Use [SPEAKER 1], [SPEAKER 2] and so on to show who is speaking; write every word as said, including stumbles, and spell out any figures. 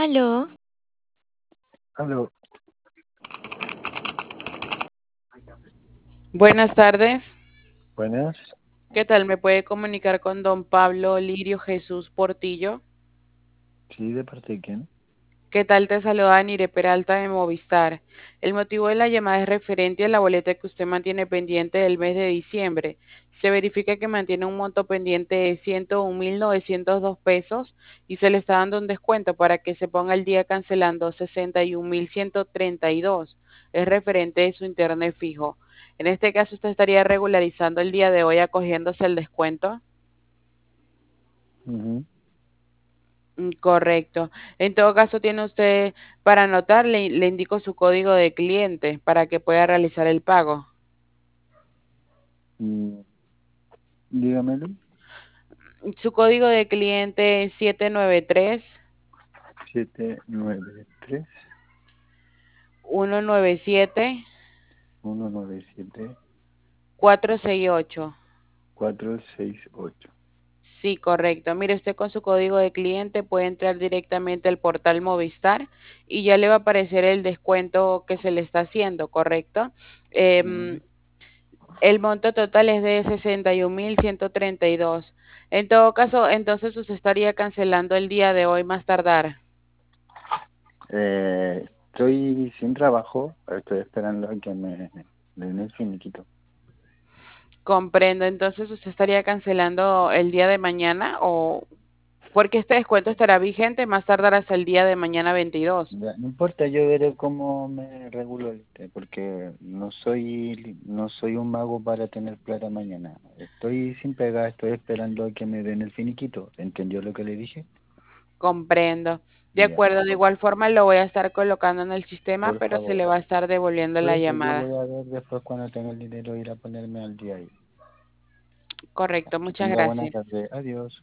[SPEAKER 1] Aló,
[SPEAKER 2] Aló,
[SPEAKER 3] Buenas tardes.
[SPEAKER 2] buenas.
[SPEAKER 3] ¿Qué tal? ¿Me puede comunicar con don Pablo Lirio Jesús Portillo?
[SPEAKER 2] Sí, ¿de parte de quién?
[SPEAKER 3] ¿Qué tal? Te saluda Nire Peralta de Movistar. El motivo de la llamada es referente a la boleta que usted mantiene pendiente del mes de diciembre. Se verifica que mantiene un monto pendiente de ciento un mil novecientos dos pesos y se le está dando un descuento para que se ponga el día cancelando sesenta y un mil ciento treinta y dos. Es referente de su internet fijo. En este caso, usted estaría regularizando el día de hoy acogiéndose el descuento.
[SPEAKER 2] Ujú.
[SPEAKER 3] Mm, Correcto. En todo caso, tiene usted para anotar, le, le indico su código de cliente para que pueda realizar el pago.
[SPEAKER 2] Mm, dígamelo.
[SPEAKER 3] Su código de cliente es siete nueve tres,
[SPEAKER 2] Siete nueve tres
[SPEAKER 3] uno nueve siete,
[SPEAKER 2] uno nueve siete
[SPEAKER 3] cuatro seis ocho.
[SPEAKER 2] cuatro seis ocho.
[SPEAKER 3] Sí, correcto. Mire, usted con su código de cliente puede entrar directamente al portal Movistar y ya le va a aparecer el descuento que se le está haciendo, ¿correcto? Em,
[SPEAKER 2] Ujú.
[SPEAKER 3] El monto total es de sesenta y un mil ciento treinta y dos. En todo caso, entonces usted estaría cancelando el día de hoy más tardar.
[SPEAKER 2] Eh, estoy sin trabajo, estoy esperando a que me den el finiquito.
[SPEAKER 3] Comprendo. Entonces usted estaría cancelando el día de mañana o porque este descuento estará vigente más tardar hasta el día de mañana veintidós.
[SPEAKER 2] Ya, no importa, yo veré cómo me regulo este, porque no soy li- no soy un mago para tener plata mañana. Estoy sin pega, estoy esperando a que me den el finiquito. ¿Entendió lo que le dije?
[SPEAKER 3] Comprendo. De
[SPEAKER 2] Ya,
[SPEAKER 3] acuerdo, de
[SPEAKER 2] por,
[SPEAKER 3] igual forma lo voy a estar colocando en el sistema,
[SPEAKER 2] por
[SPEAKER 3] pero se le
[SPEAKER 2] favor.
[SPEAKER 3] va a estar devolviendo
[SPEAKER 2] Por
[SPEAKER 3] la
[SPEAKER 2] eso yo
[SPEAKER 3] llamada.
[SPEAKER 2] voy a ver después cuando tenga el dinero ir a ponerme al día ahí.
[SPEAKER 3] Correcto,
[SPEAKER 2] Que
[SPEAKER 3] muchas
[SPEAKER 2] tenga buena
[SPEAKER 3] gracias.
[SPEAKER 2] tarde. Adiós.